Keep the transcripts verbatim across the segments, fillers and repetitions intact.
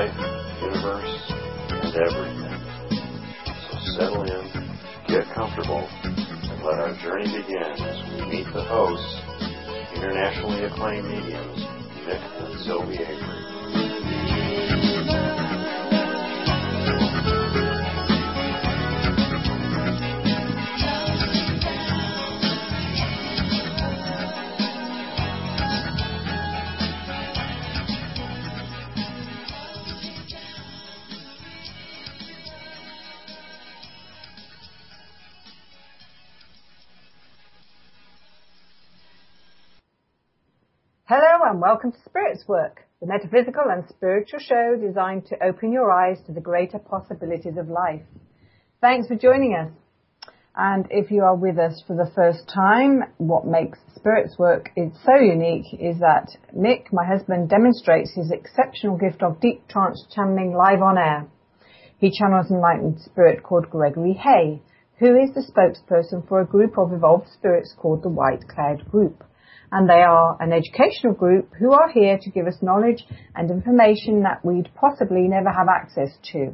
life, universe, and everything. So settle in, get comfortable, and let our journey begin as we meet the hosts, internationally acclaimed mediums, Mick and Sylvie Avery. Hello and welcome to Spirits Work, the metaphysical and spiritual show designed to open your eyes to the greater possibilities of life. Thanks for joining us. And if you are with us for the first time, what makes Spirits Work is so unique is that Mick, my husband, demonstrates his exceptional gift of deep trance channeling live on air. He channels an enlightened spirit called Gregory Hay, who is the spokesperson for a group of evolved spirits called the White Cloud Group. And they are an educational group who are here to give us knowledge and information that we'd possibly never have access to.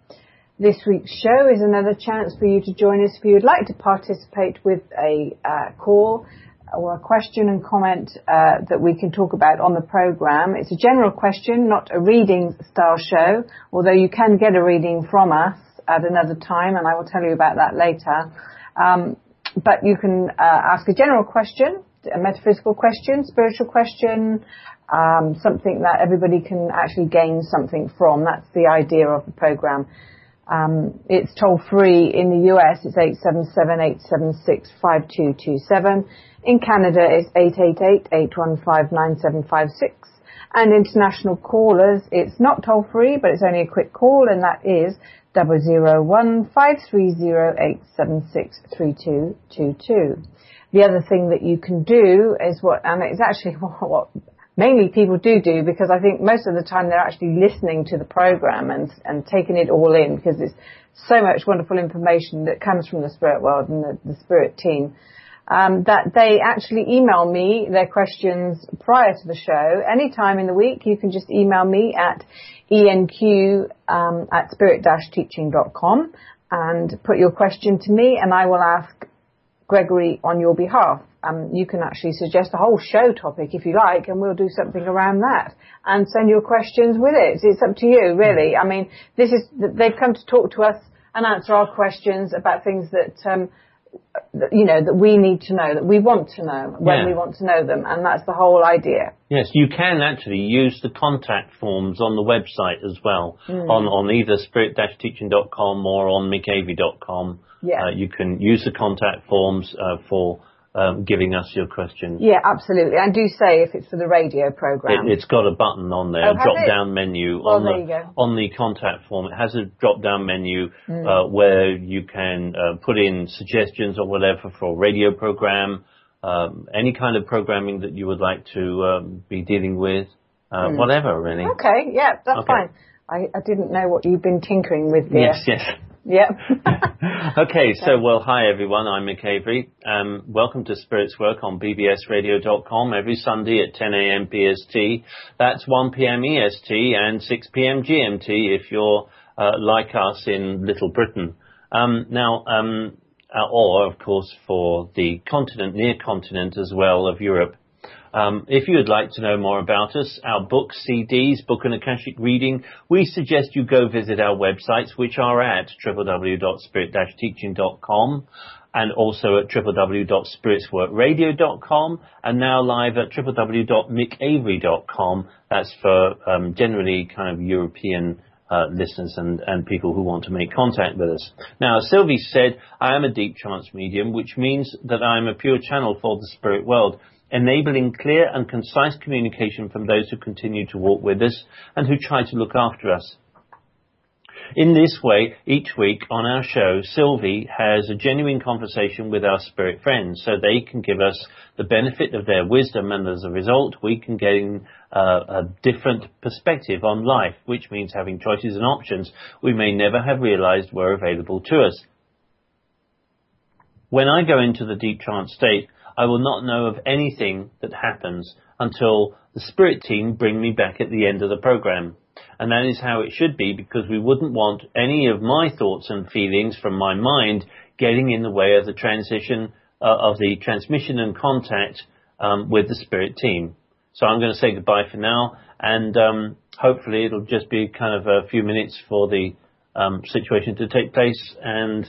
This week's show is another chance for you to join us if you would like to participate with a uh, call or a question and comment uh, that we can talk about on the program. It's a general question, not a reading style show, although you can get a reading from us at another time, and I will tell you about that later. Um, but you can uh, ask a general question, a metaphysical question, spiritual question, um, something that everybody can actually gain something from. That's the idea of the program. Um, it's toll free in the U S. It's eight seven seven, eight seven six, five two two seven. In Canada, it's eight eight eight, eight one five, nine seven five six. And international callers, it's not toll free, but it's only a quick call, and that is zero zero one, five three zero, eight seven six, three two two two. The other thing that you can do is what, and it's actually what, what mainly people do do, because I think most of the time they're actually listening to the program and, and taking it all in, because there's so much wonderful information that comes from the spirit world and the, the spirit team, um, that they actually email me their questions prior to the show. Any time in the week, you can just email me at enq um, at spirit dash teaching dot com and put your question to me, and I will ask Gregory on your behalf. Um, you can actually suggest a whole show topic if you like, and we'll do something around that and send your questions with it. It's up to you, really. I mean, this is, they've come to talk to us and answer our questions about things that, um, that, you know, that we need to know, that we want to know when yeah. we want to know them. And that's the whole idea. Yes, you can actually use the contact forms on the website as well, mm. on, on either spirit dash teaching dot com or on mick avery dot com. Yeah. Uh, you can use the contact forms uh, for um, giving us your questions. Yeah, absolutely. And do say if it's for the radio program. It, it's got a button on there, oh, a drop-down menu. Well, on there the, you go. On the contact form, it has a drop-down menu mm. uh, where you can uh, put in suggestions or whatever for a radio program, um, any kind of programming that you would like to um, be dealing with, uh, mm. whatever, really. Okay, yeah, that's okay. fine. I, I didn't know what you've been tinkering with there. Yes, yes. Yeah. Okay, so, well, hi everyone, I'm Mick Avery. Um, welcome to Spirits Work on b b s radio dot com every Sunday at ten a.m. B S T. That's one p.m. E S T and six p.m. G M T if you're uh, like us in Little Britain. Um, now, um, uh, or, of course, for the continent, near continent as well of Europe. Um, if you would like to know more about us, our books, C Ds, book and Akashic reading, we suggest you go visit our websites, which are at w w w dot spirit dash teaching dot com and also at w w w dot spirits work radio dot com and now live at w w w dot mick avery dot com. That's for um, generally kind of European uh, listeners and, and people who want to make contact with us. Now, as Sylvie said, I am a deep trance medium, which means that I am a pure channel for the spirit world, enabling clear and concise communication from those who continue to walk with us and who try to look after us. In this way, each week on our show, Sylvie has a genuine conversation with our spirit friends so they can give us the benefit of their wisdom, and as a result, we can gain uh, a different perspective on life, which means having choices and options we may never have realized were available to us. When I go into the deep trance state, I will not know of anything that happens until the spirit team bring me back at the end of the program. And that is how it should be, because we wouldn't want any of my thoughts and feelings from my mind getting in the way of the transition, uh, of the transmission and contact um, with the spirit team. So I'm going to say goodbye for now, and um, hopefully it'll just be kind of a few minutes for the um, situation to take place and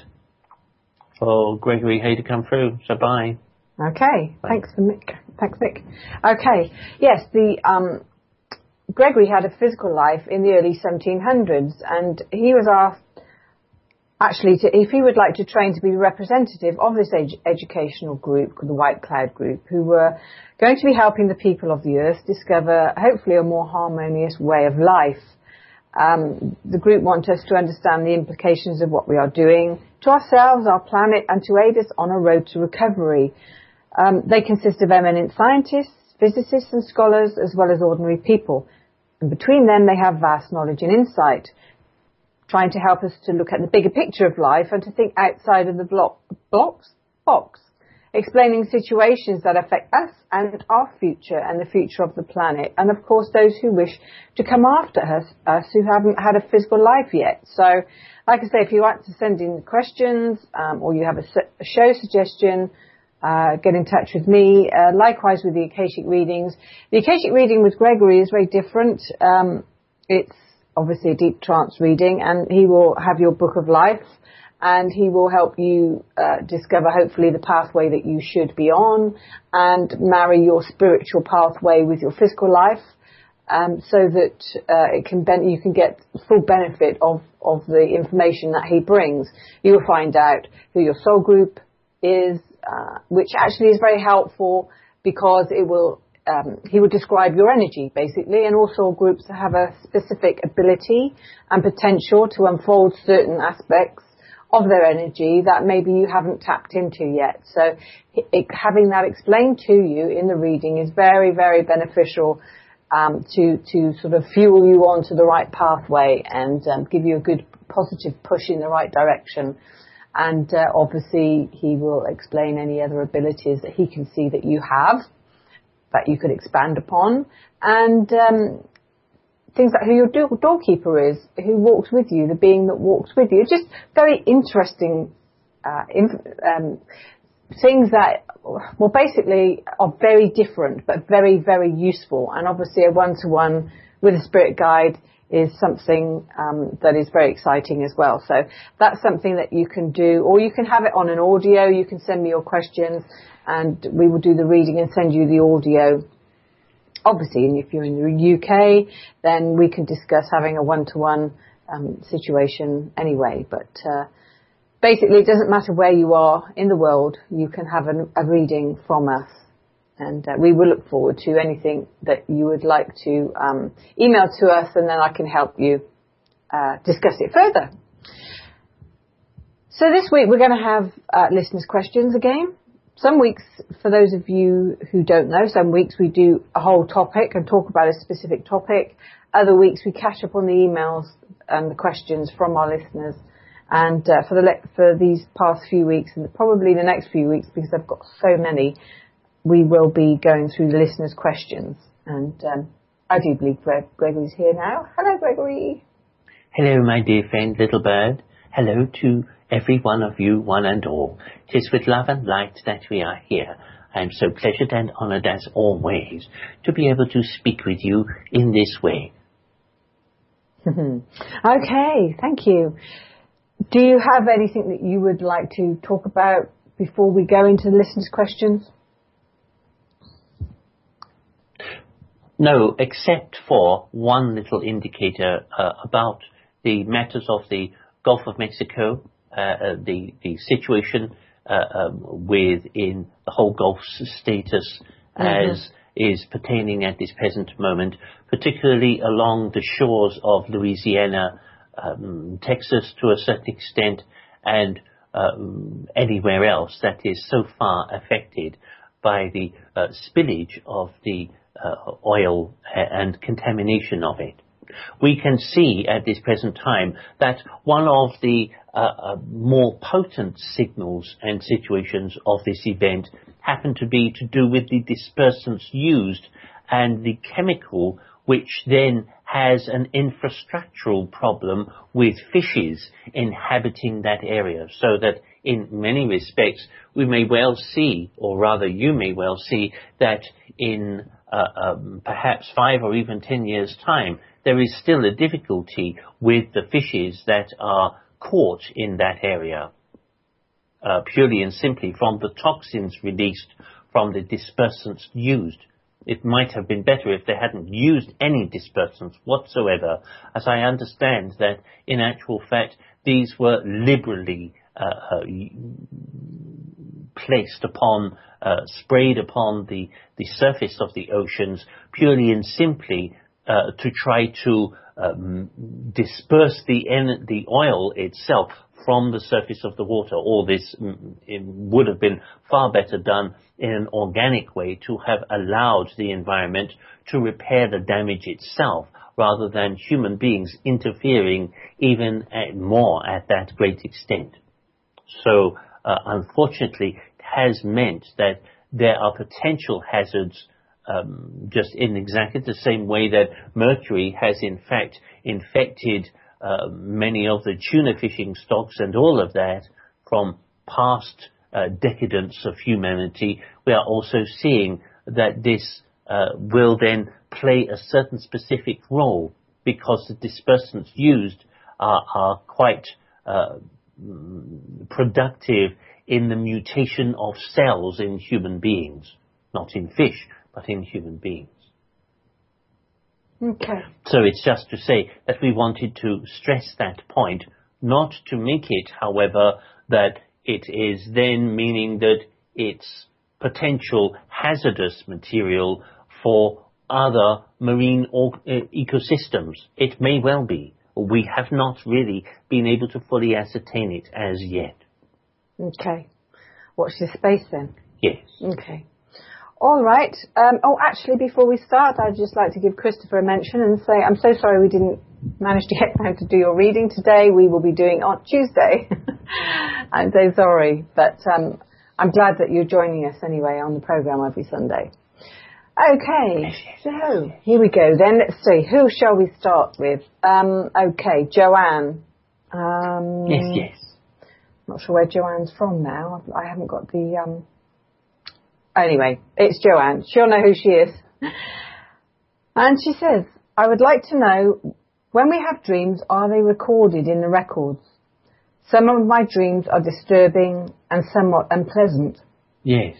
for Gregory Hay to come through. So bye. Okay. Bye. Thanks, Mick. Thanks, Mick. Okay. Yes, the um, Gregory had a physical life in the early seventeen hundreds, and he was asked actually to, if he would like to train to be the representative of this ed- educational group, the White Cloud Group, who were going to be helping the people of the earth discover hopefully a more harmonious way of life. Um, the group want us to understand the implications of what we are doing to ourselves, our planet, and to aid us on a road to recovery. Um, they consist of eminent scientists, physicists and scholars, as well as ordinary people. And between them, they have vast knowledge and insight, trying to help us to look at the bigger picture of life and to think outside of the block, blocks, box, explaining situations that affect us and our future and the future of the planet. And of course, those who wish to come after us, us who haven't had a physical life yet. So, like I say, if you want to send in questions, um, or you have a, a show suggestion, uh, get in touch with me. Uh, likewise with the Akashic readings. The Akashic reading with Gregory is very different. Um, it's obviously a deep trance reading, and he will have your book of life, and he will help you uh, discover hopefully the pathway that you should be on, and marry your spiritual pathway with your physical life, um, so that uh, it can ben- you can get full benefit of, of the information that he brings. You will find out who your soul group is, uh, which actually is very helpful, because it will Um, he would describe your energy, basically, and also groups that have a specific ability and potential to unfold certain aspects of their energy that maybe you haven't tapped into yet. So it, having that explained to you in the reading is very, very beneficial um, to, to sort of fuel you onto the right pathway and um, give you a good positive push in the right direction. And uh, obviously he will explain any other abilities that he can see that you have, that you could expand upon, and um, things like who your door- doorkeeper is, who walks with you, the being that walks with you. Just very interesting uh, inf- um, things that, well, basically are very different, but very, very useful. And obviously a one-to-one with a spirit guide is something um, that is very exciting as well. So that's something that you can do, or you can have it on an audio. You can send me your questions, and we will do the reading and send you the audio. Obviously, and if you're in the U K, then we can discuss having a one-to-one um, situation anyway. But uh, basically, it doesn't matter where you are in the world, you can have an, a reading from us. And uh, we will look forward to anything that you would like to um, email to us, and then I can help you uh, discuss it further. So this week we're going to have uh, listeners' questions again. Some weeks, for those of you who don't know, some weeks we do a whole topic and talk about a specific topic. Other weeks we catch up on the emails and the questions from our listeners. And uh, for the le- for these past few weeks, and probably the next few weeks, because I've got so many, we will be going through the listeners' questions. And um, I do believe Greg- Gregory's here now. Hello, Gregory. Hello, my dear friend, Little Bird. Hello to every one of you, one and all. 'Tis with love and light that we are here. I am so pleasured and honoured as always to be able to speak with you in this way. Okay, thank you. Do you have anything that you would like to talk about before we go into the listeners' questions? No, except for one little indicator uh, about the matters of the Gulf of Mexico, uh, uh, the, the situation uh, um, within the whole Gulf status mm-hmm. as is pertaining at this present moment, particularly along the shores of Louisiana, um, Texas to a certain extent, and um, anywhere else that is so far affected by the uh, spillage of the uh, oil and contamination of it. We can see at this present time that one of the uh, uh, more potent signals and situations of this event happen to be to do with the dispersants used and the chemical which then has an infrastructural problem with fishes inhabiting that area, so that in many respects we may well see, or rather you may well see, that in uh, um, perhaps five or even ten years' time, there is still a difficulty with the fishes that are caught in that area, uh, purely and simply from the toxins released from the dispersants used. It might have been better if they hadn't used any dispersants whatsoever, as I understand that in actual fact these were liberally uh, uh, placed upon, uh, sprayed upon the, the surface of the oceans purely and simply uh, to try to um, disperse the, en- the oil itself from the surface of the water. All this mm, it would have been far better done in an organic way, to have allowed the environment to repair the damage itself, rather than human beings interfering even at more at that great extent. So, uh, unfortunately, it has meant that there are potential hazards, um, just in exactly the same way that mercury has in fact infected Uh, many of the tuna fishing stocks and all of that from past uh, decadence of humanity. We are also seeing that this uh, will then play a certain specific role, because the dispersants used are, are quite uh, productive in the mutation of cells in human beings, not in fish, but in human beings. Okay. So it's just to say that we wanted to stress that point, not to make it, however, that it is then meaning that it's potential hazardous material for other marine or, uh, ecosystems. It may well be. We have not really been able to fully ascertain it as yet. Okay. Watch this space then. Yes. Okay. All right. Um, oh, actually, before we start, I'd just like to give Christopher a mention and say I'm so sorry we didn't manage to get time to do your reading today. We will be doing it on Tuesday. I'm so sorry. But um, I'm glad that you're joining us anyway on the programme every Sunday. Okay. So, here we go then. Let's see. Who shall we start with? Um, okay, Joanne. Um, yes, yes. Not sure where Joanne's from now. I haven't got the... Um, Anyway, it's Joanne. She'll know who she is. And she says, I would like to know, when we have dreams, are they recorded in the records? Some of my dreams are disturbing and somewhat unpleasant. Yes.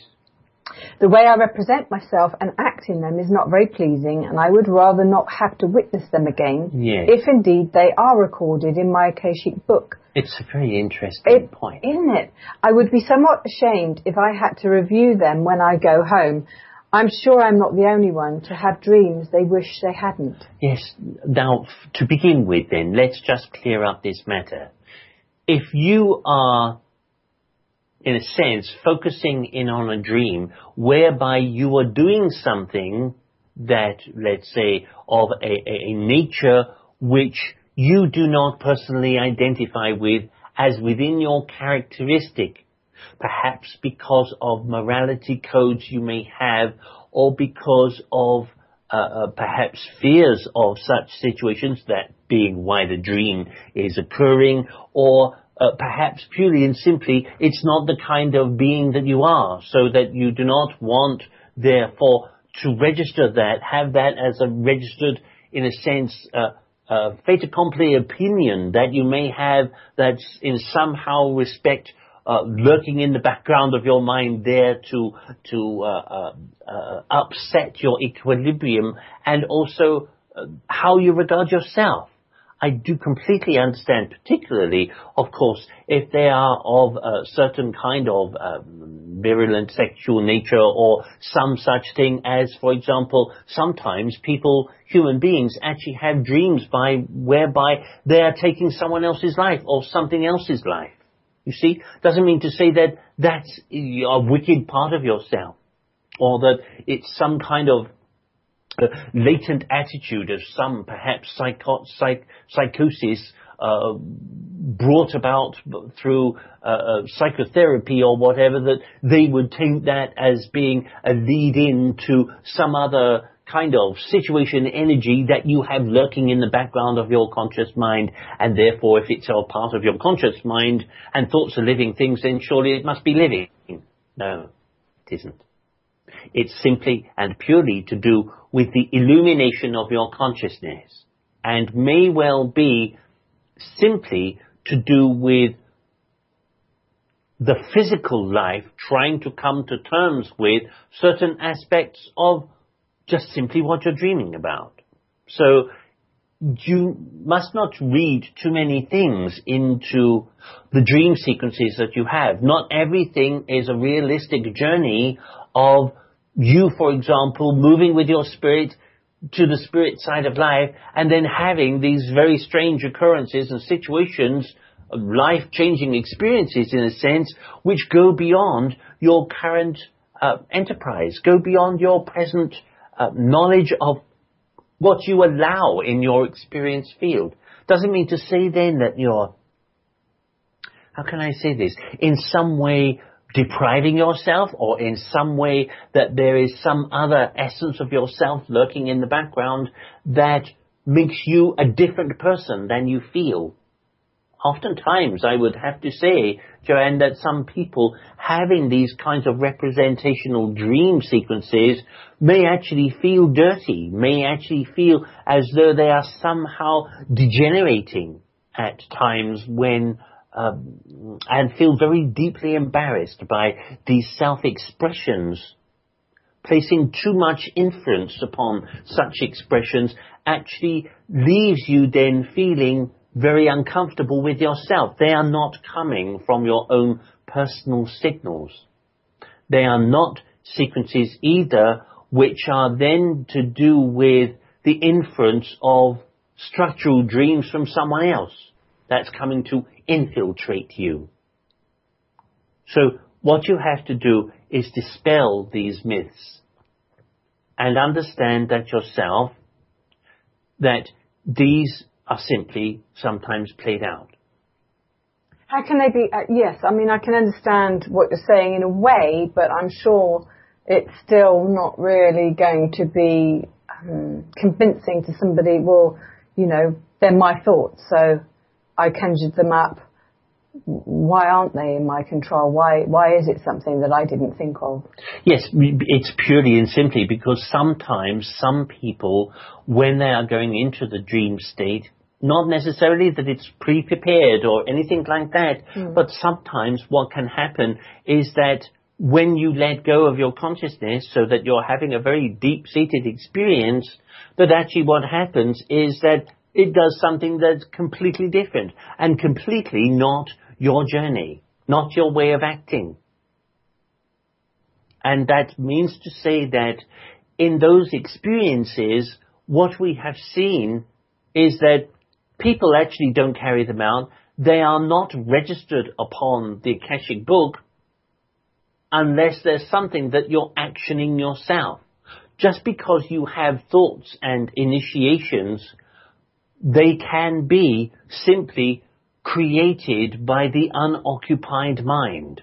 The way I represent myself and act in them is not very pleasing, and I would rather not have to witness them again, yes. if indeed they are recorded in my Akashic book. It's a very interesting it, point. Isn't it? I would be somewhat ashamed if I had to review them when I go home. I'm sure I'm not the only one to have dreams they wish they hadn't. Yes. Now, to begin with then, let's just clear up this matter. If you are, in a sense, focusing in on a dream whereby you are doing something that, let's say, of a, a, a nature which you do not personally identify with as within your characteristic, perhaps because of morality codes you may have, or because of uh, uh, perhaps fears of such situations, that being why the dream is occurring, or uh, perhaps purely and simply it's not the kind of being that you are, so that you do not want, therefore, to register that, have that as a registered, in a sense, uh, Uh, fait accompli opinion that you may have, that's in somehow respect uh, lurking in the background of your mind there to to uh, uh, uh, upset your equilibrium, and also uh, how you regard yourself. I do completely understand, particularly, of course, if they are of a certain kind of um, virulent sexual nature, or some such thing as, for example, sometimes people, human beings, actually have dreams by whereby they are taking someone else's life or something else's life. You see, doesn't mean to say that that's a wicked part of yourself, or that it's some kind of Uh, latent attitude of some perhaps psycho- psych- psychosis uh, brought about through uh, uh, psychotherapy or whatever, that they would take that as being a lead-in to some other kind of situation energy that you have lurking in the background of your conscious mind, and therefore if it's a part of your conscious mind and thoughts are living things, then surely it must be living. No, it isn't. It's simply and purely to do with the illumination of your consciousness, and may well be simply to do with the physical life trying to come to terms with certain aspects of just simply what you're dreaming about. So you must not read too many things into the dream sequences that you have. Not everything is a realistic journey of you, for example, moving with your spirit to the spirit side of life and then having these very strange occurrences and situations, life-changing experiences in a sense, which go beyond your current uh, enterprise, go beyond your present uh, knowledge of what you allow in your experience field. Doesn't mean to say then that you're, how can I say this, in some way depriving yourself, or in some way that there is some other essence of yourself lurking in the background that makes you a different person than you feel. Oftentimes, I would have to say, Joanne, that some people having these kinds of representational dream sequences may actually feel dirty, may actually feel as though they are somehow degenerating at times when, um, and feel very deeply embarrassed by these self-expressions. Placing too much inference upon such expressions actually leaves you then feeling very uncomfortable with yourself. They are not coming from your own personal signals. They are not sequences either which are then to do with the inference of structural dreams from someone else that's coming to infiltrate you. So what you have to do is dispel these myths and understand that yourself, that these are simply sometimes played out. How can they be? Uh, yes, I mean, I can understand what you're saying in a way, but I'm sure it's still not really going to be um, convincing to somebody. Well, you know, they're my thoughts, so I conjured them up. Why aren't they in my control? Why why is it something that I didn't think of? Yes, it's purely and simply because sometimes some people, when they are going into the dream state, not necessarily that it's pre-prepared or anything like that, mm. but sometimes what can happen is that when you let go of your consciousness so that you're having a very deep-seated experience, that actually what happens is that it does something that's completely different and completely not your journey, not your way of acting. And that means to say that in those experiences, what we have seen is that people actually don't carry them out. They are not registered upon the Akashic book unless there's something that you're actioning yourself. Just because you have thoughts and initiations, they can be simply created by the unoccupied mind.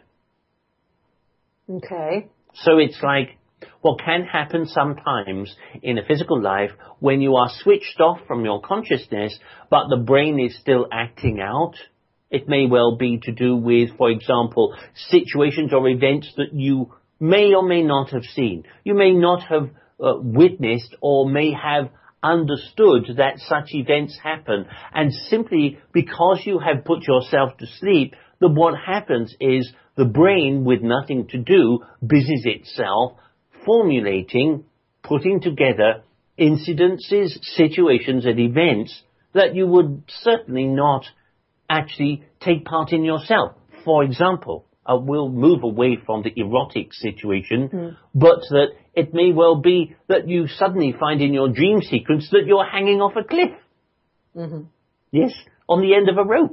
Okay. So it's like what can happen sometimes in a physical life when you are switched off from your consciousness, but the brain is still acting out. It may well be to do with, for example, situations or events that you may or may not have seen. You may not have uh, witnessed or may have understood that such events happen, and simply because you have put yourself to sleep, then what happens is the brain, with nothing to do, busies itself formulating, putting together incidences, situations and events that you would certainly not actually take part in yourself. For example, uh, we'll move away from the erotic situation, mm. but that it may well be that you suddenly find in your dream sequence that you're hanging off a cliff. Mm-hmm. Yes, on the end of a rope.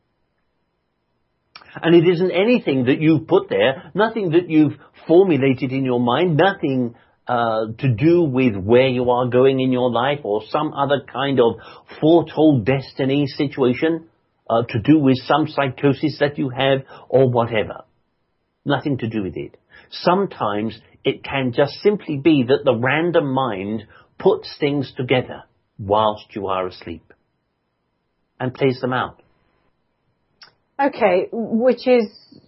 And it isn't anything that you've put there, nothing that you've formulated in your mind, nothing uh, to do with where you are going in your life or some other kind of foretold destiny situation, uh, to do with some psychosis that you have or whatever. Nothing to do with it. sometimes it can just simply be that the random mind puts things together whilst you are asleep and plays them out. Okay, which is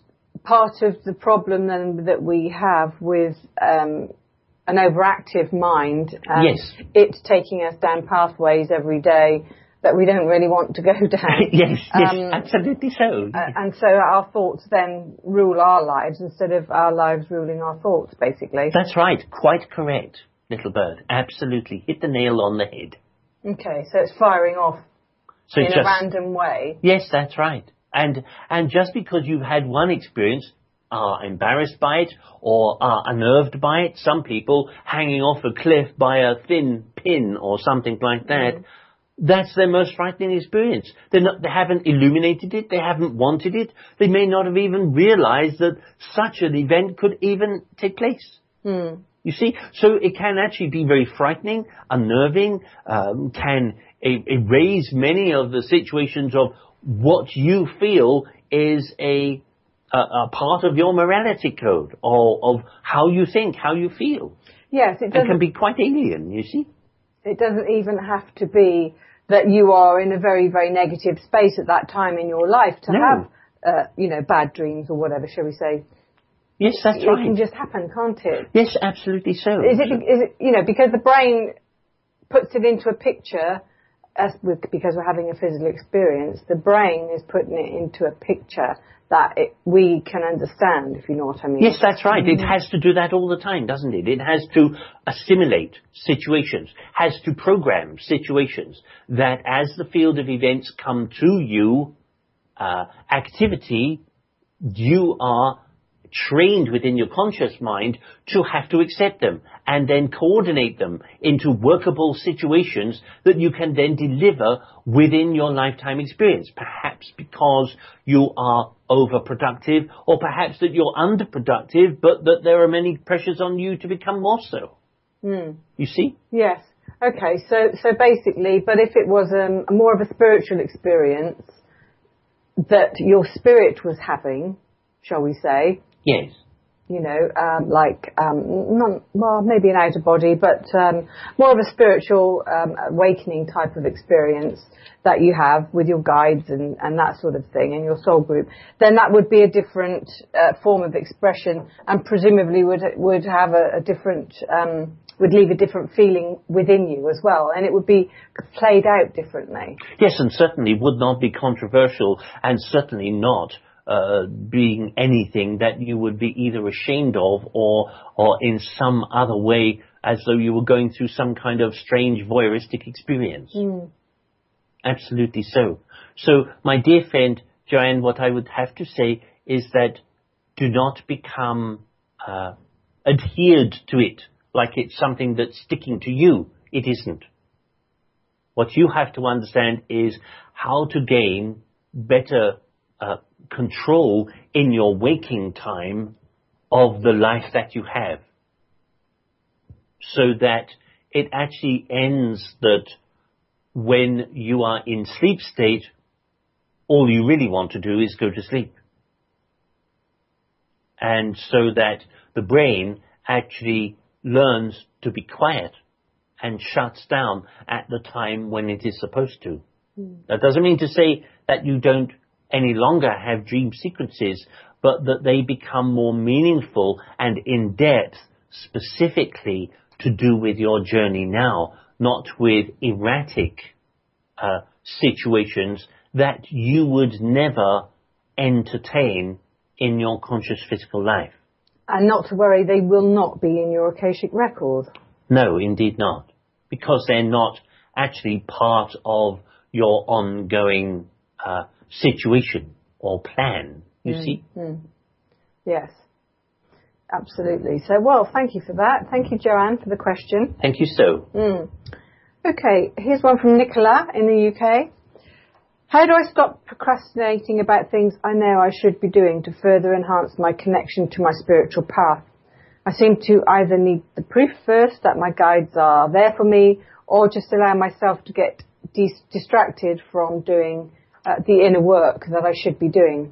part of the problem then that we have with um, an overactive mind. And yes. It's taking us down pathways every day that we don't really want to go down. yes, yes, um, absolutely so. Uh, and so our thoughts then rule our lives instead of our lives ruling our thoughts, basically. That's right. Quite correct, little bird. Absolutely. Hit the nail on the head. Okay, so it's firing off so in just, a random way. Yes, that's right. And and just because you've had one experience, are embarrassed by it or are unnerved by it, some people hanging off a cliff by a thin pin or something like that, mm. that's their most frightening experience. They're not, they haven't illuminated it, they haven't wanted it, they may not have even realized that such an event could even take place. Mm. You see, so it can actually be very frightening, unnerving, um, can e- erase many of the situations of what you feel is a, a, a part of your morality code, or of how you think, how you feel. Yes, it doesn't. It can be quite alien, you see. It doesn't even have to be that you are in a very, very negative space at that time in your life to no. have, uh, you know, bad dreams or whatever, shall we say. Yes, that's it right. It can just happen, can't it? Yes, absolutely so. Is it, is it, you know, because the brain puts it into a picture, as with, because we're having a physical experience, the brain is putting it into a picture that it, we can understand, if you know what I mean. Yes, that's right. Mm-hmm. It has to do that all the time, doesn't it? It has to assimilate situations, has to program situations that as the field of events come to you, uh, activity, you are trained within your conscious mind to have to accept them and then coordinate them into workable situations that you can then deliver within your lifetime experience. Perhaps because you are overproductive, or perhaps that you're underproductive, but that there are many pressures on you to become more so. Mm. You see? Yes. Okay, so so basically, but if it was um, more of a spiritual experience that your spirit was having, shall we say? Yes. You know, um, like, um, not, well, maybe an outer body, but um, more of a spiritual um, awakening type of experience that you have with your guides and, and that sort of thing in your soul group, then that would be a different uh, form of expression, and presumably would would have a, a different, um, would leave a different feeling within you as well, and it would be played out differently. Yes, and certainly would not be controversial, and certainly not Uh, being anything that you would be either ashamed of or or in some other way as though you were going through some kind of strange voyeuristic experience. Mm. Absolutely so. So, my dear friend Joanne, what I would have to say is that do not become uh, adhered to it like it's something that's sticking to you. It isn't. What you have to understand is how to gain better uh, control in your waking time of the life that you have, so that it actually ends that when you are in sleep state, all you really want to do is go to sleep. And so that the brain actually learns to be quiet and shuts down at the time when it is supposed to. Mm. That doesn't mean to say that you don't any longer have dream sequences, but that they become more meaningful and in depth, specifically to do with your journey now, not with erratic uh, situations that you would never entertain in your conscious physical life. And not to worry, they will not be in your Akashic record. No, indeed not, because they're not actually part of your ongoing uh, situation or plan, you mm, see? Mm. Yes, absolutely. So, well, thank you for that. Thank you, Joanne, for the question. Thank you so. Mm. Okay, here's one from Nicola in the U K. How do I stop procrastinating about things I know I should be doing to further enhance my connection to my spiritual path? I seem to either need the proof first that my guides are there for me, or just allow myself to get dis- distracted from doing Uh, the inner work that I should be doing.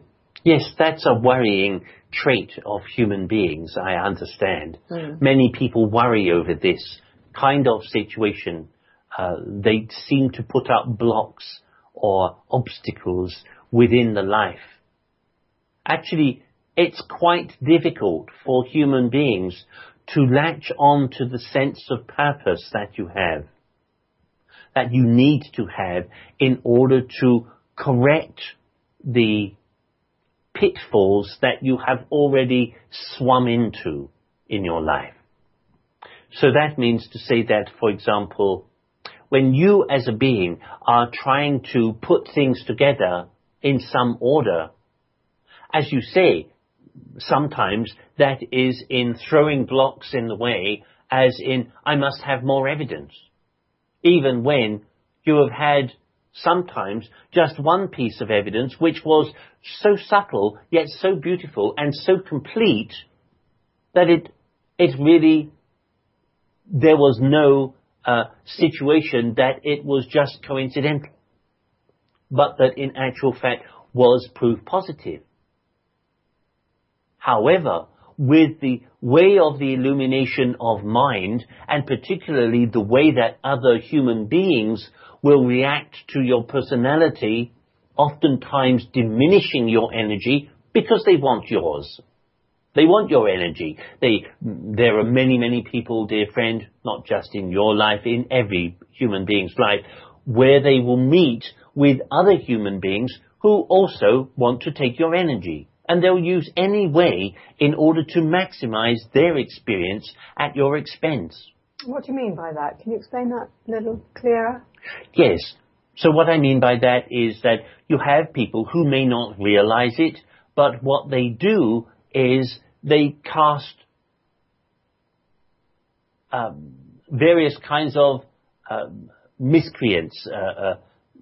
Yes, that's a worrying trait of human beings, I understand. Mm. Many people worry over this kind of situation. Uh, they seem to put up blocks or obstacles within the life. Actually, it's quite difficult for human beings to latch on to the sense of purpose that you have, that you need to have in order to correct the pitfalls that you have already swum into in your life. So that means to say that, for example, when you as a being are trying to put things together in some order, as you say, sometimes that is in throwing blocks in the way, as in, I must have more evidence. Even when you have had sometimes just one piece of evidence which was so subtle, yet so beautiful and so complete that it, it really, there was no uh, situation that it was just coincidental, but that in actual fact was proof positive. However, with the way of the illumination of mind, and particularly the way that other human beings will react to your personality, oftentimes diminishing your energy because they want yours. They want your energy. They, there are many, many people, dear friend, not just in your life, in every human being's life, where they will meet with other human beings who also want to take your energy. And they'll use any way in order to maximize their experience at your expense. What do you mean by that? Can you explain that a little clearer? Yes. So what I mean by that is that you have people who may not realize it, but what they do is they cast um, various kinds of um, miscreants, uh, uh,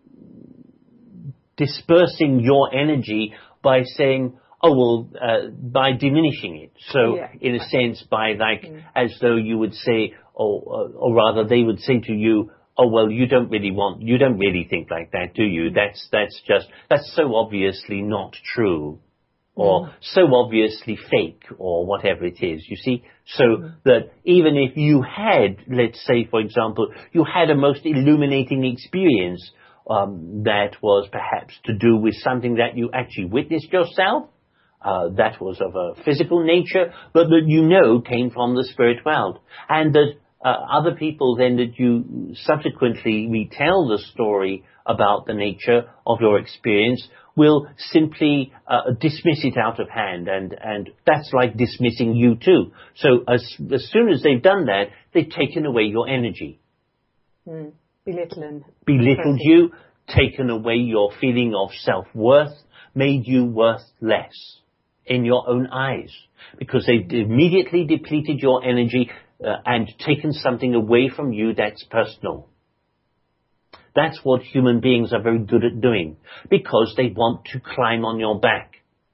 dispersing your energy by saying, oh, well, uh, by diminishing it. So, yeah. in a sense, by like, mm. as though you would say, or, or rather they would say to you, oh, well, you don't really want, you don't really think like that, do you? Mm. That's, that's just, that's so obviously not true. Or mm. so obviously fake, or whatever it is, you see? So mm. that even if you had, let's say, for example, you had a most illuminating experience, um, that was perhaps to do with something that you actually witnessed yourself, Uh, that was of a physical nature, but that you know came from the spirit world. And that uh, other people then that you subsequently retell the story about the nature of your experience will simply uh, dismiss it out of hand. And, and that's like dismissing you too. So as, as soon as they've done that, they've taken away your energy. Mm. Belittling. Belittled you, taken away your feeling of self-worth, made you worth less in your own eyes, because they've immediately depleted your energy uh, and taken something away from you that's personal. That's what human beings are very good at doing, because they want to climb on your back.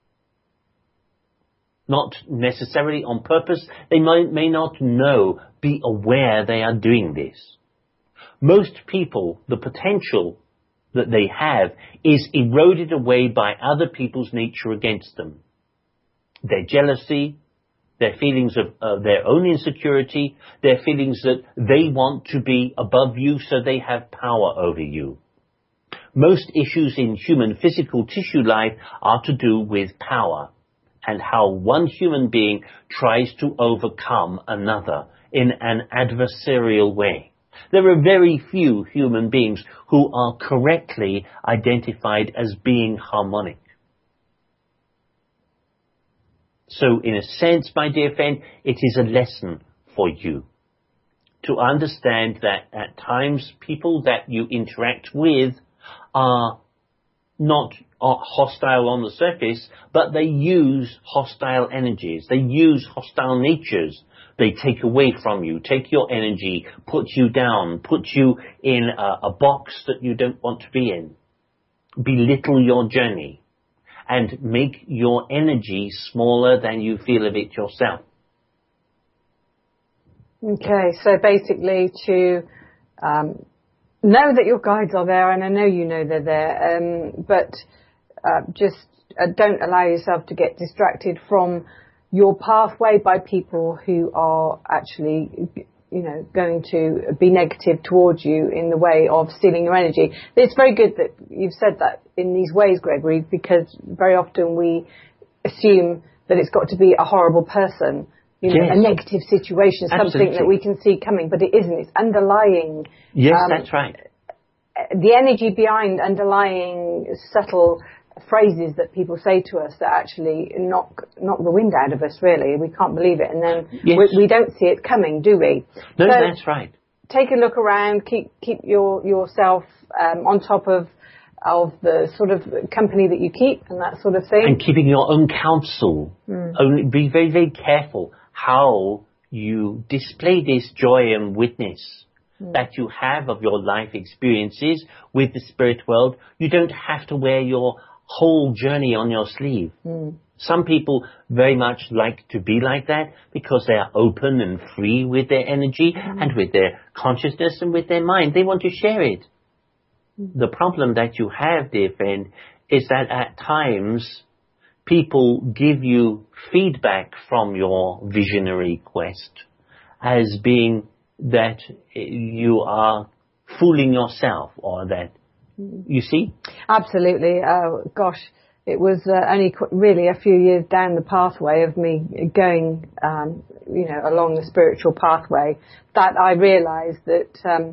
Not necessarily on purpose. They might, may not know, be aware they are doing this. Most people, the potential that they have is eroded away by other people's nature against them. Their jealousy, their feelings of uh, their own insecurity, their feelings that they want to be above you so they have power over you. Most issues in human physical tissue life are to do with power and how one human being tries to overcome another in an adversarial way. There are very few human beings who are correctly identified as being harmonic. So in a sense, my dear friend, it is a lesson for you to understand that at times people that you interact with are not are hostile on the surface, but they use hostile energies. They use hostile natures. They take away from you, take your energy, put you down, put you in a, a box that you don't want to be in, belittle your journey, and make your energy smaller than you feel of it yourself. Okay, so basically to um, know that your guides are there, and I know you know they're there, um, but uh, just uh, don't allow yourself to get distracted from your pathway by people who are actually, you know, going to be negative towards you in the way of stealing your energy. It's very good that you've said that in these ways, Gregory, because very often we assume that it's got to be a horrible person, you know, yes. a negative situation, something Absolutely. that we can see coming, but it isn't. It's underlying. Yes, um, that's right. The energy behind underlying subtle phrases that people say to us that actually knock knock the wind out of us, really. We can't believe it, and then yes. we, we don't see it coming, do we? No, so that's right. Take a look around, keep keep your yourself um, on top of of the sort of company that you keep and that sort of thing. And keeping your own counsel. Mm. Only be very, very careful how you display this joy and witness mm. that you have of your life experiences with the spirit world. You don't have to wear your whole journey on your sleeve. Mm. Some people very much like to be like that because they are open and free with their energy mm. and with their consciousness and with their mind. They want to share it. The problem that you have, dear friend, is that at times people give you feedback from your visionary quest as being that you are fooling yourself or that, you see? Absolutely. Uh, gosh, it was uh, only qu- really a few years down the pathway of me going, um, you know, along the spiritual pathway that I realised that um,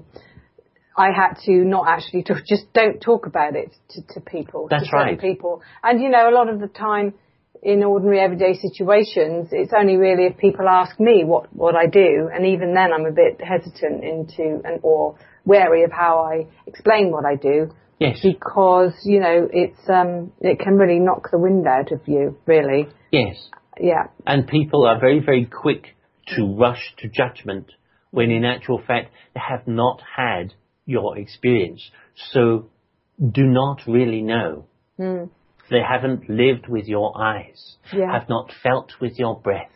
I had to not actually talk, just don't talk about it to, to people. That's to certain right. people. And, you know, a lot of the time in ordinary everyday situations, it's only really if people ask me what, what I do. And even then I'm a bit hesitant into and or wary of how I explain what I do. Yes. Because, you know, it's, um, it can really knock the wind out of you, really. Yes. Yeah. And people are very, very quick to rush to judgment when in actual fact they have not had your experience, so do not really know. Mm. They haven't lived with your eyes, yeah. have not felt with your breath.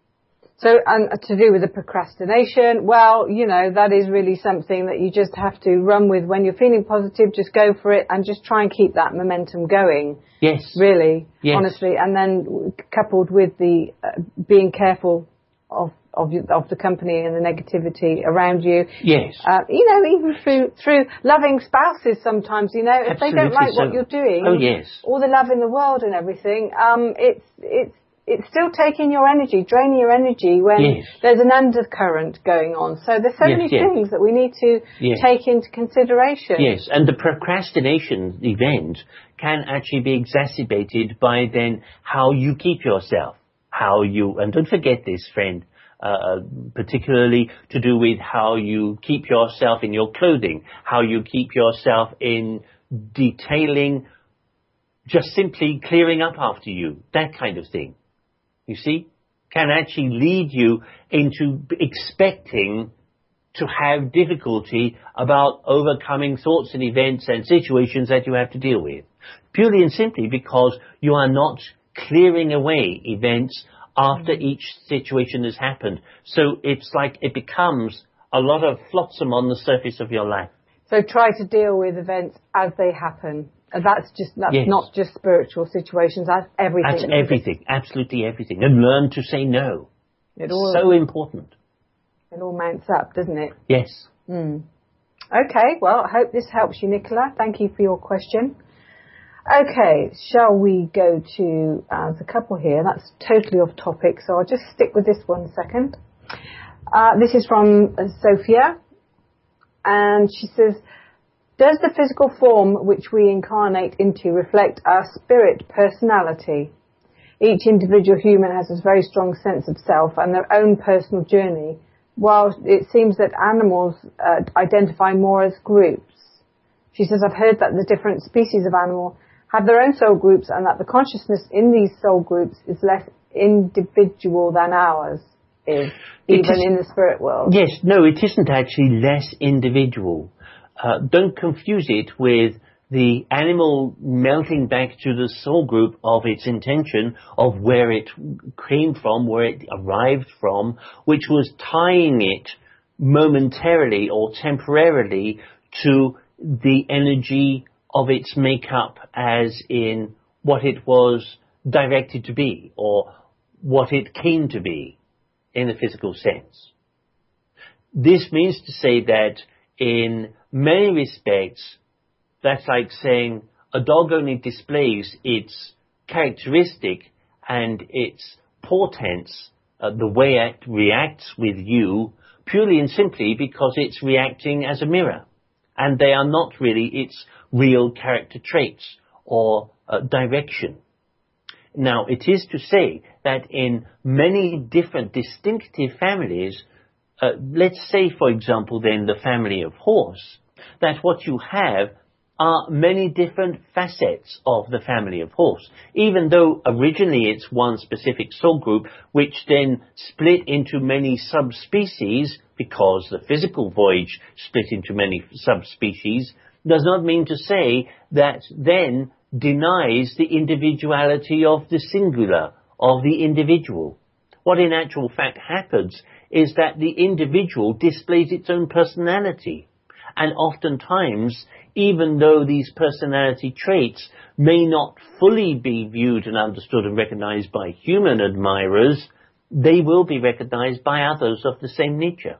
So, and to do with the procrastination, well, you know, that is really something that you just have to run with when you're feeling positive. Just go for it and just try and keep that momentum going. Yes. Really, yes. honestly. And then coupled with the uh, being careful of Of, of the company and the negativity around you. Yes. Uh, you know, even through through loving spouses sometimes, you know, if Absolutely they don't like so. what you're doing, oh, yes. all the love in the world and everything, um, it's it's it's still taking your energy, draining your energy when yes. there's an undercurrent going on. So there's so yes, many yes. things that we need to yes. take into consideration. Yes, and the procrastination event can actually be exacerbated by then how you keep yourself, how you, and don't forget this, friend, Uh, particularly to do with how you keep yourself in your clothing, how you keep yourself in detailing, just simply clearing up after you, that kind of thing, you see, can actually lead you into expecting to have difficulty about overcoming thoughts and events and situations that you have to deal with, purely and simply because you are not clearing away events after each situation has happened. So it's like it becomes a lot of flotsam on the surface of your life. So try to deal with events as they happen. And that's just, that's yes. not just spiritual situations, that's everything. That's everything, absolutely everything. And learn to say no. It all, so important. It all mounts up, doesn't it? Yes. Mm. Okay, well, I hope this helps you, Nicola. Thank you for your question. Okay, shall we go to uh, the couple here? That's totally off topic, so I'll just stick with this one second. Uh, this is from uh, Sophia, and she says, does the physical form which we incarnate into reflect our spirit personality? Each individual human has a very strong sense of self and their own personal journey, while it seems that animals uh, identify more as groups. She says, I've heard that the different species of animal have their own soul groups and that the consciousness in these soul groups is less individual than ours is, even is, in the spirit world. Yes, no, it isn't actually less individual. Uh, don't confuse it with the animal melting back to the soul group of its intention, of where it came from, where it arrived from, which was tying it momentarily or temporarily to the energy of its makeup, as in what it was directed to be or what it came to be in a physical sense. This means to say that in many respects, that's like saying a dog only displays its characteristic and its portents, uh, the way it reacts with you, purely and simply because it's reacting as a mirror. And they are not really its real character traits or uh, direction. Now, it is to say that in many different distinctive families, uh, let's say, for example, then the family of horse, that what you have are many different facets of the family of horse, even though originally it's one specific soul group, which then split into many subspecies, because the physical voyage split into many subspecies, does not mean to say that then denies the individuality of the singular, of the individual. What in actual fact happens is that the individual displays its own personality. And oftentimes, even though these personality traits may not fully be viewed and understood and recognized by human admirers, they will be recognized by others of the same nature.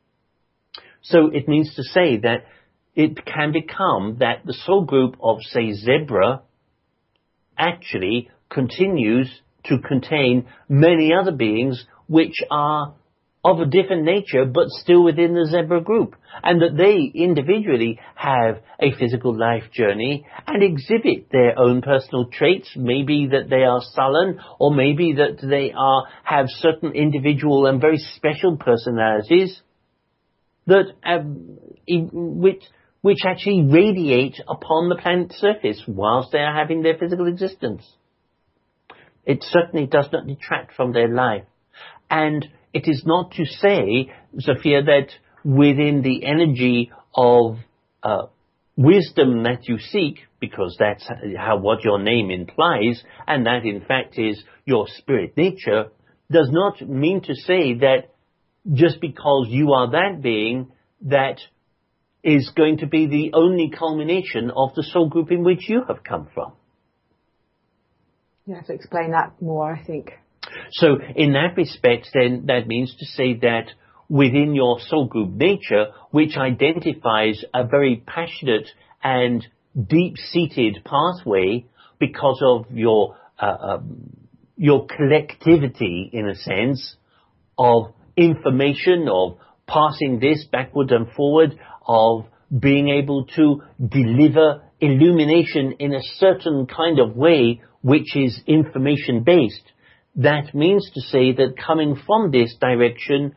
So it means to say that it can become that the soul group of, say, zebra actually continues to contain many other beings which are of a different nature but still within the zebra group, and that they individually have a physical life journey and exhibit their own personal traits, maybe that they are sullen, or maybe that they are have certain individual and very special personalities that um, which which actually radiate upon the planet's surface whilst they are having their physical existence. It certainly does not detract from their life. And it is not to say, Sophia, that within the energy of uh, wisdom that you seek, because that's how what your name implies, and that in fact is your spirit nature, does not mean to say that just because you are that being, that is going to be the only culmination of the soul group in which you have come from. You have to explain that more, I think. So in that respect, then, that means to say that within your soul group nature, which identifies a very passionate and deep-seated pathway because of your uh, um, your collectivity, in a sense, of information, of passing this backward and forward, of being able to deliver illumination in a certain kind of way which is information-based. That means to say that coming from this direction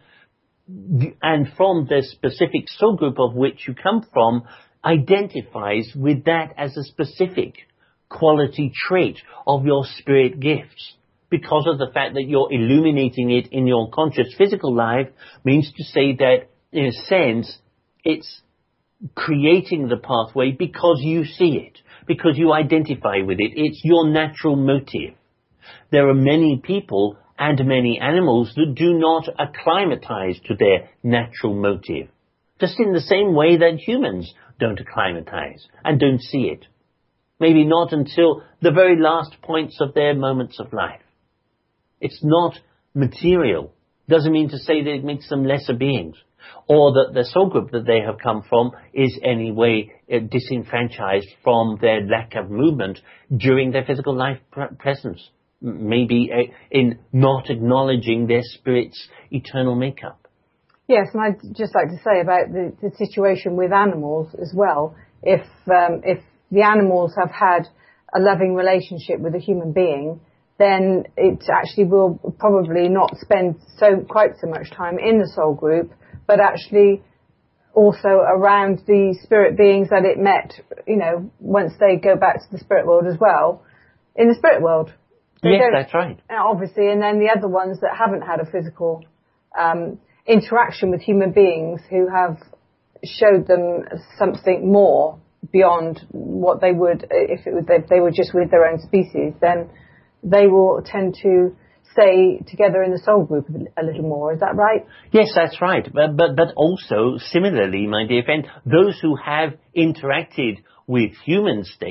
and from the specific soul group of which you come from identifies with that as a specific quality trait of your spirit gifts. Because of the fact that you're illuminating it in your conscious physical life means to say that, in a sense, it's creating the pathway because you see it, because you identify with it. It's your natural motive. There are many people and many animals that do not acclimatize to their natural motive, just in the same way that humans don't acclimatize and don't see it. Maybe not until the very last points of their moments of life. It's not material. Doesn't mean to say that it makes them lesser beings, or that the soul group that they have come from is any way uh, disenfranchised from their lack of movement during their physical life pr- presence. Maybe uh, in not acknowledging their spirit's eternal makeup. Yes, and I'd just like to say about the, the situation with animals as well. If um, if the animals have had a loving relationship with a human being, then it actually will probably not spend so quite so much time in the soul group, but actually also around the spirit beings that it met, you know, once they go back to the spirit world as well, in the spirit world. They yes, that's right. Obviously, and then the other ones that haven't had a physical um, interaction with human beings who have showed them something more beyond what they would if it was if they were just with their own species, then they will tend to stay together in the soul group a little more. Is that right? Yes, that's right. But but, but also, similarly, my dear friend, those who have interacted with human state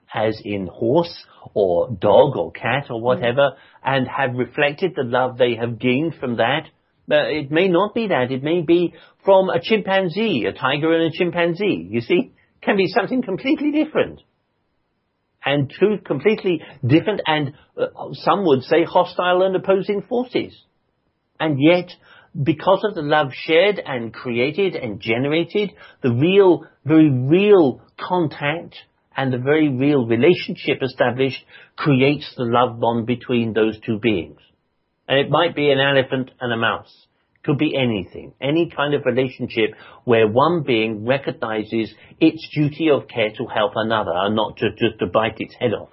as in horse or dog or cat or whatever, and have reflected the love they have gained from that. Uh, it may not be that. It may be from a chimpanzee, a tiger and a chimpanzee. You see, it can be something completely different. And two completely different and uh, some would say hostile and opposing forces. And yet, because of the love shared and created and generated, the real, very real contact and the very real relationship established creates the love bond between those two beings. And it might be an elephant and a mouse. It could be anything, any kind of relationship where one being recognizes its duty of care to help another and not just, just to bite its head off.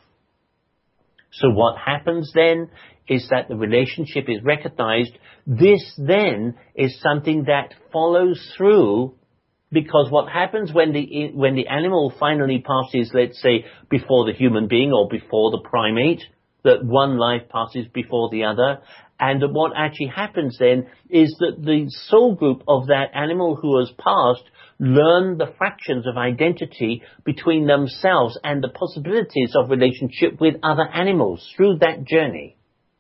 So what happens then is that the relationship is recognized. This then is something that follows through, because what happens when the when the animal finally passes, let's say, before the human being or before the primate, that one life passes before the other, and what actually happens then is that the soul group of that animal who has passed learn the fractions of identity between themselves and the possibilities of relationship with other animals through that journey.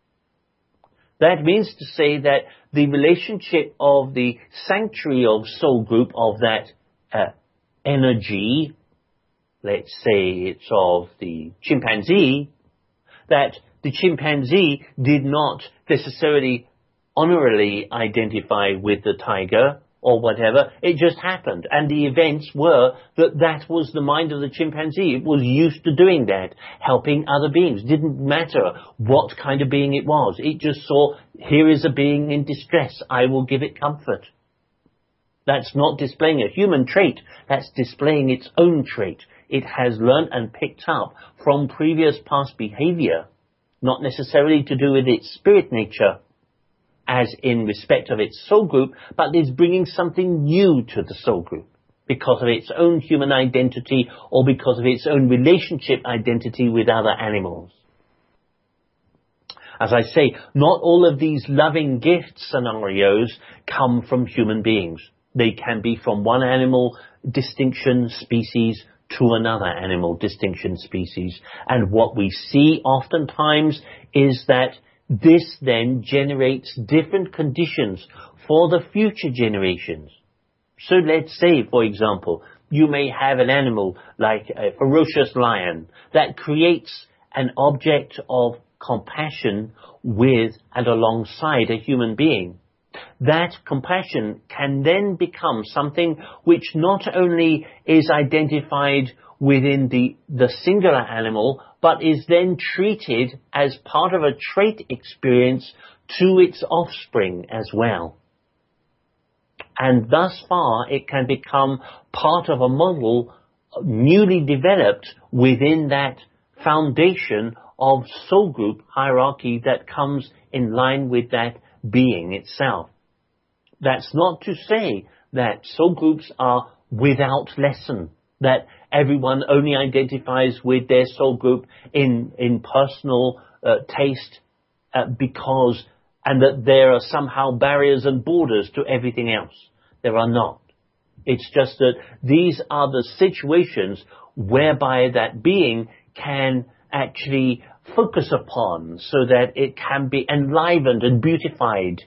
That means to say that the relationship of the sanctuary of soul group of that uh, energy, let's say it's of the chimpanzee, that the chimpanzee did not necessarily honorably identify with the tiger or whatever. It just happened. And the events were that that was the mind of the chimpanzee. It was used to doing that, helping other beings. Didn't matter what kind of being it was. It just saw, here is a being in distress. I will give it comfort. That's not displaying a human trait. That's displaying its own trait. It has learned and picked up from previous past behavior, not necessarily to do with its spirit nature, as in respect of its soul group, but is bringing something new to the soul group because of its own human identity or because of its own relationship identity with other animals. As I say, not all of these loving gift scenarios come from human beings. They can be from one animal distinction species to another animal distinction species. And what we see oftentimes is that this then generates different conditions for the future generations. So let's say, for example, you may have an animal like a ferocious lion that creates an object of compassion with and alongside a human being. That compassion can then become something which not only is identified within the, the singular animal, but is then treated as part of a trait experience to its offspring as well. And thus far, it can become part of a model newly developed within that foundation of soul group hierarchy that comes in line with that being itself. That's not to say that soul groups are without lesson, that everyone only identifies with their soul group in, in personal uh, taste uh, because, and that there are somehow barriers and borders to everything else. There are not. It's just that these are the situations whereby that being can actually focus upon so that it can be enlivened and beautified.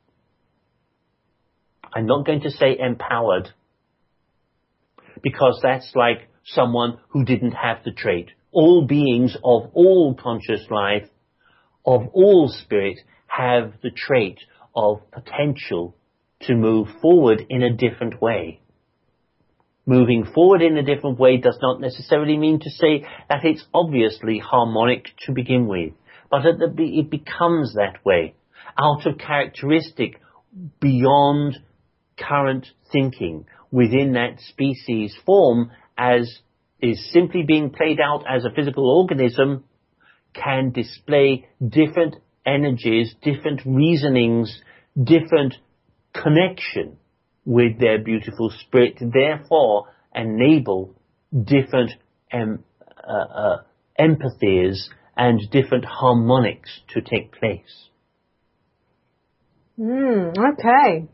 I'm not going to say empowered, because that's like someone who didn't have the trait. All beings of all conscious life, of all spirit, have the trait of potential to move forward in a different way. Moving forward in a different way does not necessarily mean to say that it's obviously harmonic to begin with, but it becomes that way, out of characteristic beyond current thinking within that species form, as is simply being played out as a physical organism, can display different energies, different reasonings, different connection with their beautiful spirit, therefore enable different em, uh, uh, empathies and different harmonics to take place. Mm, okay.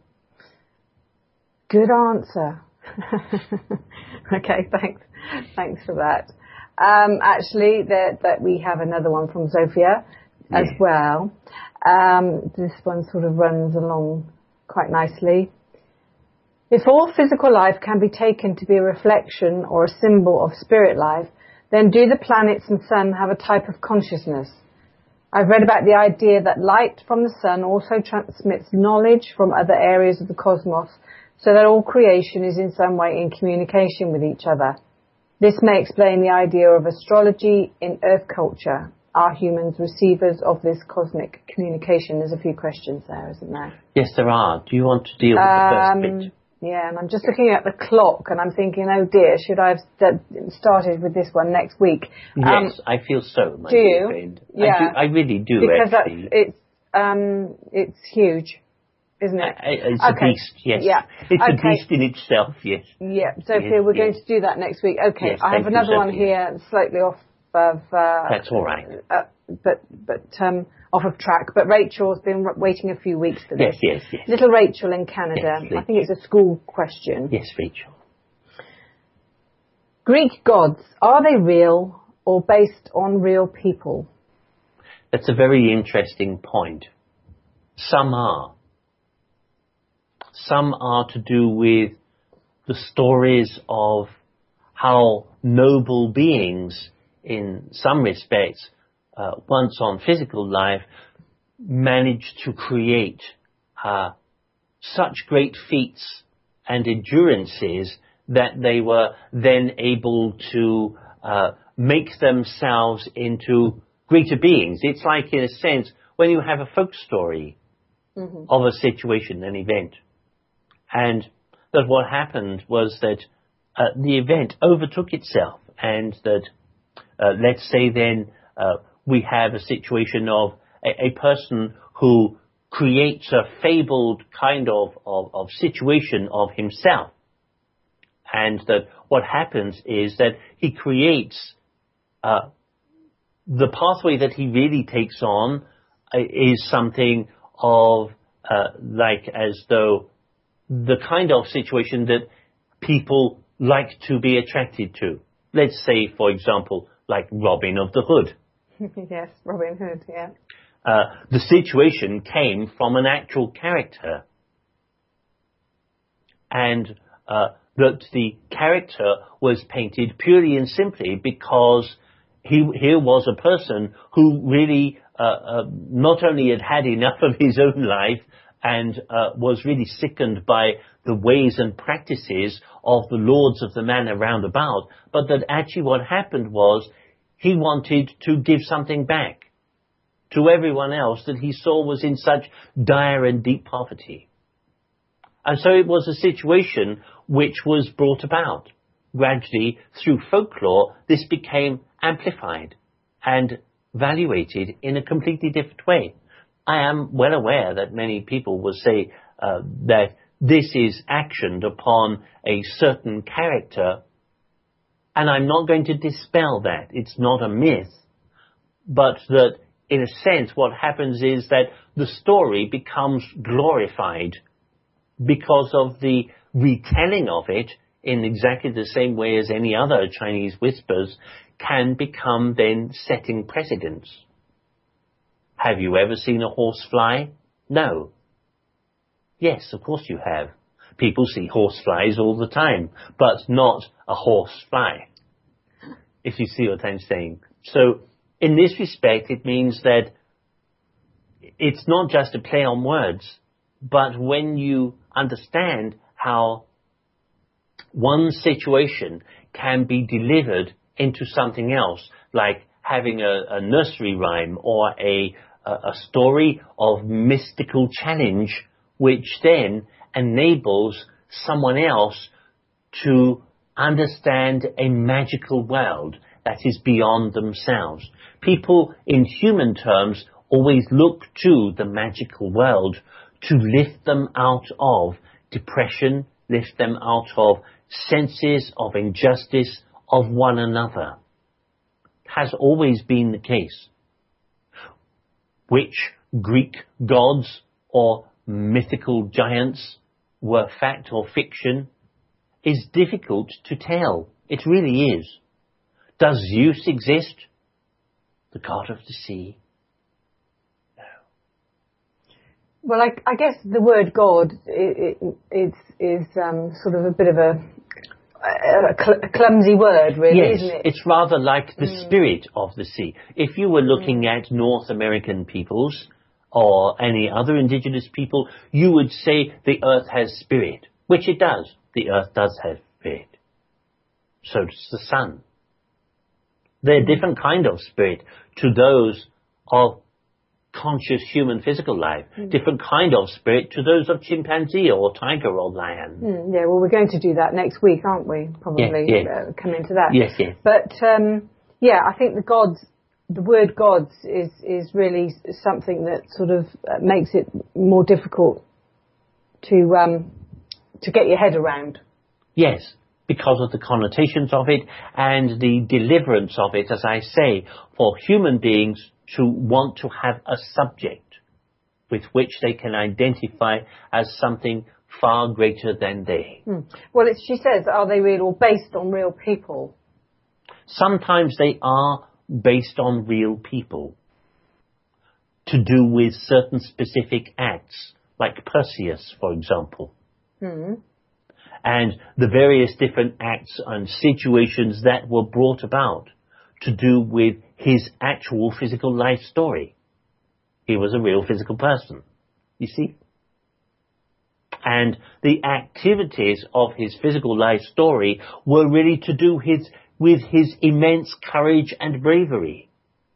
Good answer. Okay, thanks. Thanks for that. Um, actually, that that we have another one from Sophia as yeah. well. Um, this one sort of runs along quite nicely. If all physical life can be taken to be a reflection or a symbol of spirit life, then do the planets and sun have a type of consciousness? I've read about the idea that light from the sun also transmits knowledge from other areas of the cosmos, so that all creation is in some way in communication with each other. This may explain the idea of astrology in earth culture. Are humans receivers of this cosmic communication? There's a few questions there, isn't there? Yes, there are. Do you want to deal with Um, the first bit? Yeah, and I'm just looking at the clock and I'm thinking, oh dear, should I have st- started with this one next week? Um, Yes, I feel so, my do dear you? friend. Yeah. I, do, I really do, because actually. that's, it's, um, it's huge, isn't it? I, I, it's okay. a beast, yes. Yeah. It's okay. a beast in itself, yes. Yeah, Sophia, yes, we're yes. going to do that next week. Okay, Yes, I have thank you, another one Sophia. here, slightly off of... Uh, That's all right. Uh, but but um, off of track. But Rachel's been r- waiting a few weeks for this. Yes, yes, yes. Little Rachel in Canada. Yes, I think it's a school question. Yes, Rachel. Greek gods, are they real or based on real people? That's a very interesting point. Some are. Some are to do with the stories of how noble beings, in some respects, uh, once on physical life, managed to create uh, such great feats and endurances that they were then able to uh, make themselves into greater beings. It's like, in a sense, when you have a folk story mm-hmm. of a situation, an event, and that what happened was that uh, the event overtook itself, and that, uh, let's say then, uh, we have a situation of a, a person who creates a fabled kind of, of, of situation of himself. And that what happens is that he creates uh, the pathway that he really takes on uh, is something of uh, like as though the kind of situation that people like to be attracted to. Let's say, for example, like Robin of the Hood. Yes, Robin Hood, yeah. Uh, the situation came from an actual character. And uh, that the character was painted purely and simply because he here was a person who really uh, uh, not only had had enough of his own life and uh, was really sickened by the ways and practices of the lords of the manor round about, but that actually what happened was he wanted to give something back to everyone else that he saw was in such dire and deep poverty. And so it was a situation which was brought about. Gradually, through folklore, this became amplified and valuated in a completely different way. I am well aware that many people will say uh, that this is actioned upon a certain character, and I'm not going to dispel that. It's not a myth, but that in a sense what happens is that the story becomes glorified because of the retelling of it in exactly the same way as any other Chinese whispers can become then setting precedents. Have you ever seen a horse fly? No. Yes, of course you have. People see horse flies all the time, but not a horse fly, if you see what I'm saying. So in this respect, it means that it's not just a play on words, but when you understand how one situation can be delivered into something else, like having a, a nursery rhyme or a, a, a story of mystical challenge, which then enables someone else to understand a magical world that is beyond themselves. People, in human terms, always look to the magical world to lift them out of depression, lift them out of senses of injustice of one another. Has always been the case. Which Greek gods or mythical giants were fact or fiction is difficult to tell. It really is. Does Zeus exist? The god of the sea? No. Well, I, I guess the word God is, is, is um, sort of a bit of a, a, cl- a clumsy word, really, yes, isn't it? It's rather like the mm. spirit of the sea. If you were looking mm. at North American peoples or any other indigenous people, you would say the earth has spirit, which it does. The earth does have spirit. So does the sun. They're a different kind of spirit to those of conscious human physical life. Mm. Different kind of spirit to those of chimpanzee or tiger or lion. Mm, yeah, well, we're going to do that next week, aren't we? Probably yes, yes. Uh, come into that. Yes, yes. But, um, yeah, I think the gods, the word gods is, is really something that sort of uh, makes it more difficult to, um, to get your head around. Yes. Because of the connotations of it and the deliverance of it, as I say, for human beings to want to have a subject with which they can identify as something far greater than they. Hmm. Well, it's, she says, are they real or based on real people? Sometimes they are based on real people to do with certain specific acts, like Perseus, for example. Hmm. And the various different acts and situations that were brought about to do with his actual physical life story. He was a real physical person, you see. And the activities of his physical life story were really to do his, with his immense courage and bravery.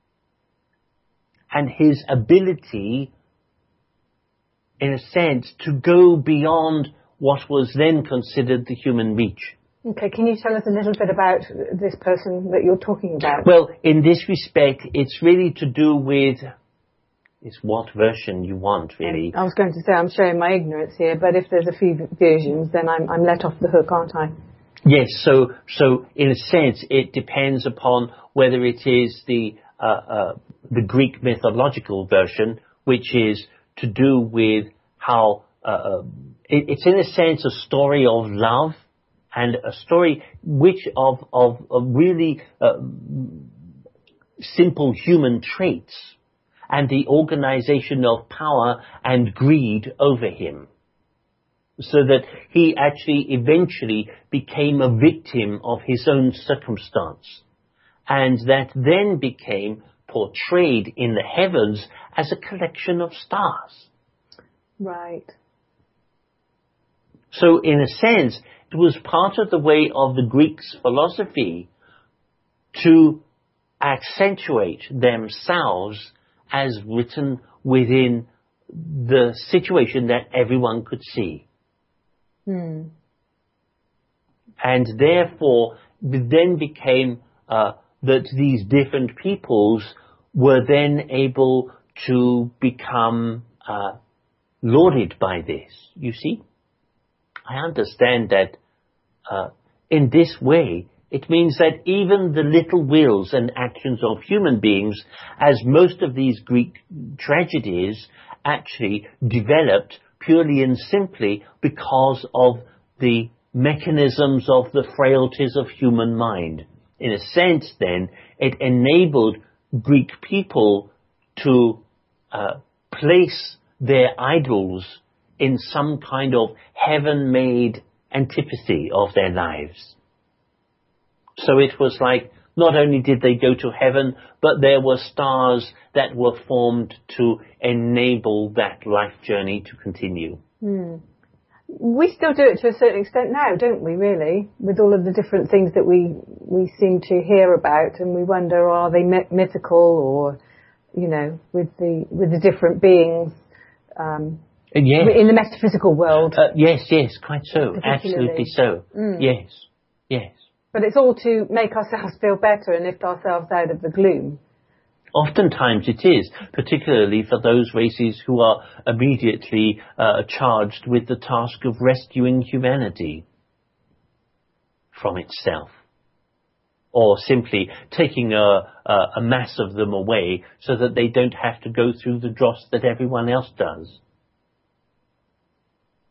And his ability, in a sense, to go beyond what was then considered the human reach. Okay, can you tell us a little bit about this person that you're talking about? Well, in this respect, it's really to do with, it's what version you want, really. I was going to say, I'm showing my ignorance here, but if there's a few versions, then I'm, I'm let off the hook, aren't I? Yes, so, so in a sense, it depends upon whether it is the, uh, uh, the Greek mythological version, which is to do with how, uh, it, it's in a sense a story of love, and a story which of, of, of really uh, simple human traits and the organization of power and greed over him. So that he actually eventually became a victim of his own circumstance. And that then became portrayed in the heavens as a collection of stars. Right. So in a sense, it was part of the way of the Greeks' philosophy to accentuate themselves as written within the situation that everyone could see. Hmm. And therefore, it then became uh, that these different peoples were then able to become uh, lauded by this, you see? I understand that uh, in this way, it means that even the little wills and actions of human beings, as most of these Greek tragedies actually developed purely and simply because of the mechanisms of the frailties of human mind. In a sense, then, it enabled Greek people to uh, place their idols in some kind of heaven-made antipathy of their lives. So it was like, not only did they go to heaven, but there were stars that were formed to enable that life journey to continue. Hmm. We still do it to a certain extent now, don't we, really? With all of the different things that we, we seem to hear about, and we wonder, are they mythical, or, you know, with the, with the different beings, um, yes. in the metaphysical world. Uh, yes, yes, quite so. Absolutely so. Mm. Yes, yes. But it's all to make ourselves feel better and lift ourselves out of the gloom. Oftentimes it is, particularly for those races who are immediately uh, charged with the task of rescuing humanity from itself. Or simply taking a, a, a mass of them away so that they don't have to go through the dross that everyone else does.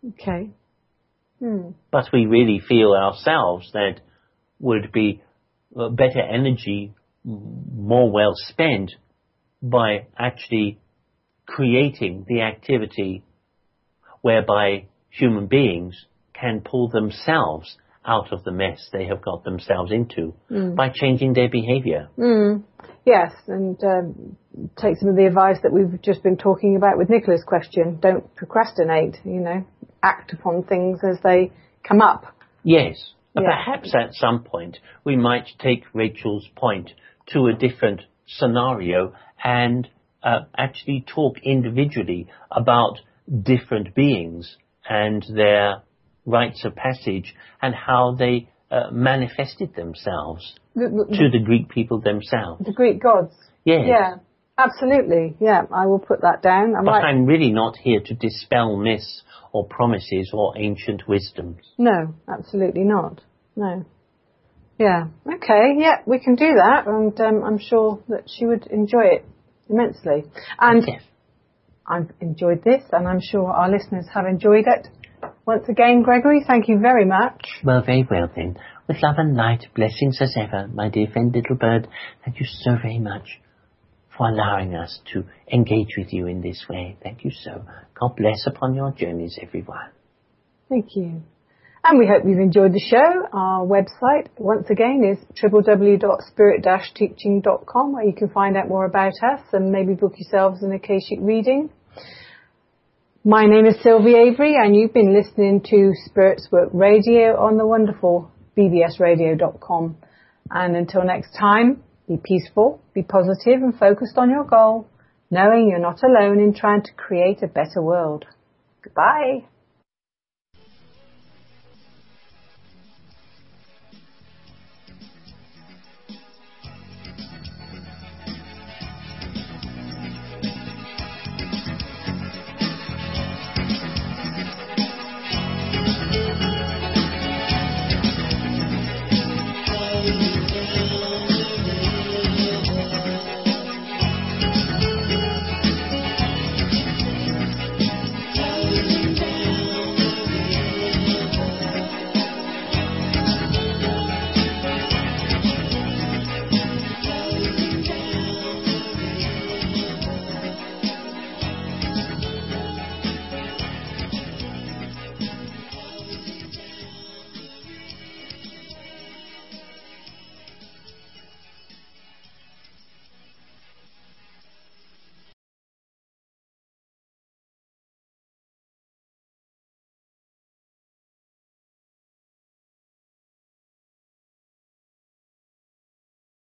Okay. Hmm. But we really feel ourselves that would be uh, better energy, more well spent by actually creating the activity whereby human beings can pull themselves out of the mess they have got themselves into mm. by changing their behavior. Mm. Yes, and um, take some of the advice that we've just been talking about with Nicola's question. Don't procrastinate, you know, act upon things as they come up. Yes. Yeah. Perhaps at some point we might take Rachel's point to a different scenario and uh, actually talk individually about different beings and their rites of passage and how they uh, manifested themselves the, the, to the Greek people themselves. The Greek gods. Yes. Yeah, absolutely. Yeah, I will put that down. I but might... I'm really not here to dispel myths or promises or ancient wisdoms. No, absolutely not. No. Yeah. Okay. Yeah, we can do that, and um, I'm sure that she would enjoy it immensely. And yes. I've enjoyed this, and I'm sure our listeners have enjoyed it. Once again, Gregory, thank you very much. Well, very well then. With love and light, blessings as ever, my dear friend Little Bird. Thank you so very much for allowing us to engage with you in this way. Thank you so. God bless upon your journeys, everyone. Thank you. And we hope you've enjoyed the show. Our website, once again, is w w w dot spirit dash teaching dot com, where you can find out more about us and maybe book yourselves an Akashic reading. My name is Sylvie Avery, and you've been listening to Spirits Work Radio on the wonderful b b s radio dot com. And until next time, be peaceful, be positive and focused on your goal, knowing you're not alone in trying to create a better world. Goodbye.